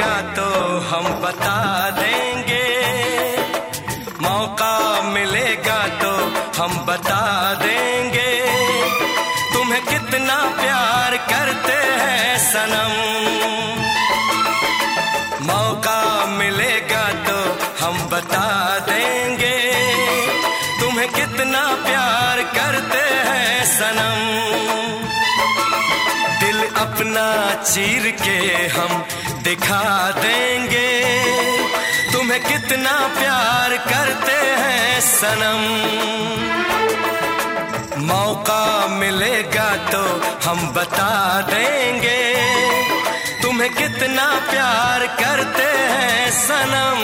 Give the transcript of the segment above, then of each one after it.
मिलेगा तो हम बता देंगे, मौका मिलेगा तो हम बता देंगे, तुम्हें कितना प्यार करते हैं सनम। मौका मिलेगा तो हम बता देंगे, तुम्हें कितना प्यार करते हैं सनम। दिल अपना चीर के हम दिखा देंगे, तुम्हें कितना प्यार करते हैं सनम। मौका मिलेगा तो हम बता देंगे, तुम्हें कितना प्यार करते हैं सनम।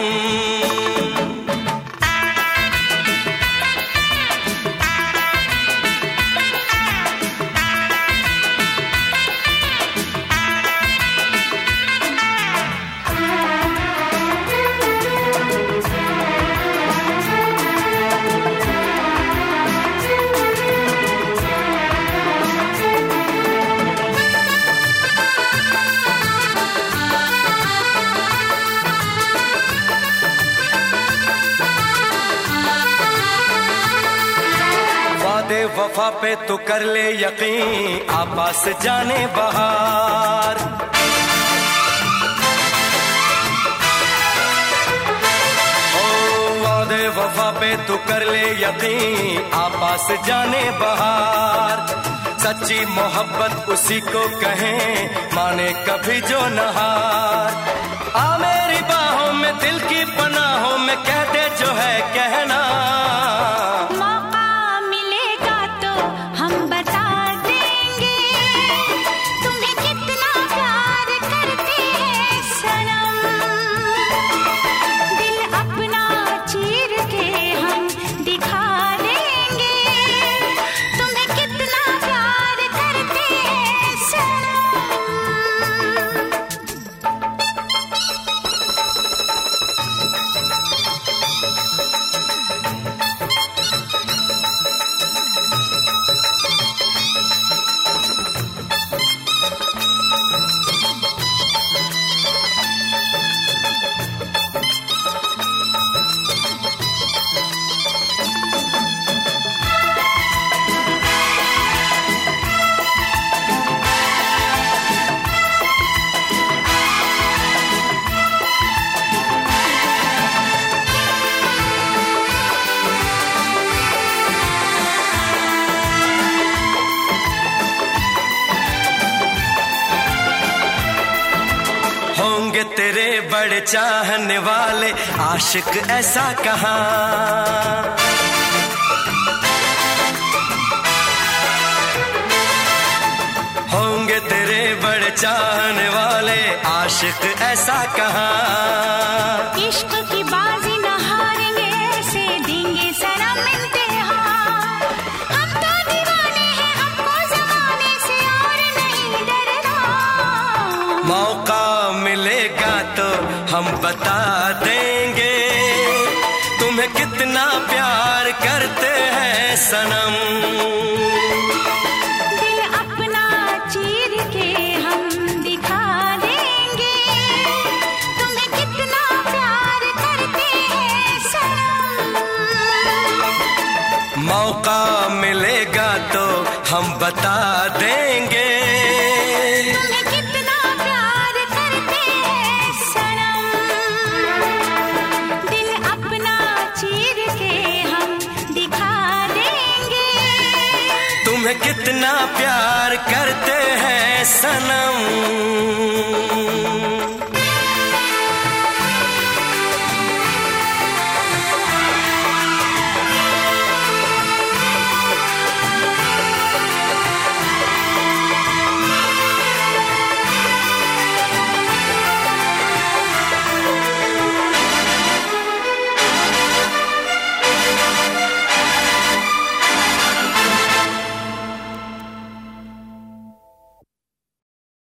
वफा पे तो कर ले यकीन, आपस जाने बहार। ओ वादे वफा पे तो कर ले यकीन, आपस जाने बहार। सच्ची मोहब्बत उसी को कहें, माने कभी जो नहार। आ मेरी बाहों में दिल की पनाहों में कह दे जो है कहना। होंगे तेरे बड़े चाहने वाले आशिक ऐसा कहाँ। होंगे तेरे बड़े चाहने वाले आशिक ऐसा कहाँ। इश्क की बाजी न हारेंगे, ऐसे देंगे सनम इम्तिहान। हम तो दीवाने हैं, हमको जमाने से और नहीं डरना। मौका मिलेगा तो हम बता देंगे, तुम्हें कितना प्यार करते हैं सनम। दिल अपना चीर के हम दिखा देंगे, तुम्हें कितना प्यार करते हैं सनम। मौका मिलेगा तो हम बता देंगे, तुम्हें कितना प्यार करते हैं सनम। दिल अपना चीर के हम दिखा देंगे, तुम्हें कितना प्यार करते हैं सनम।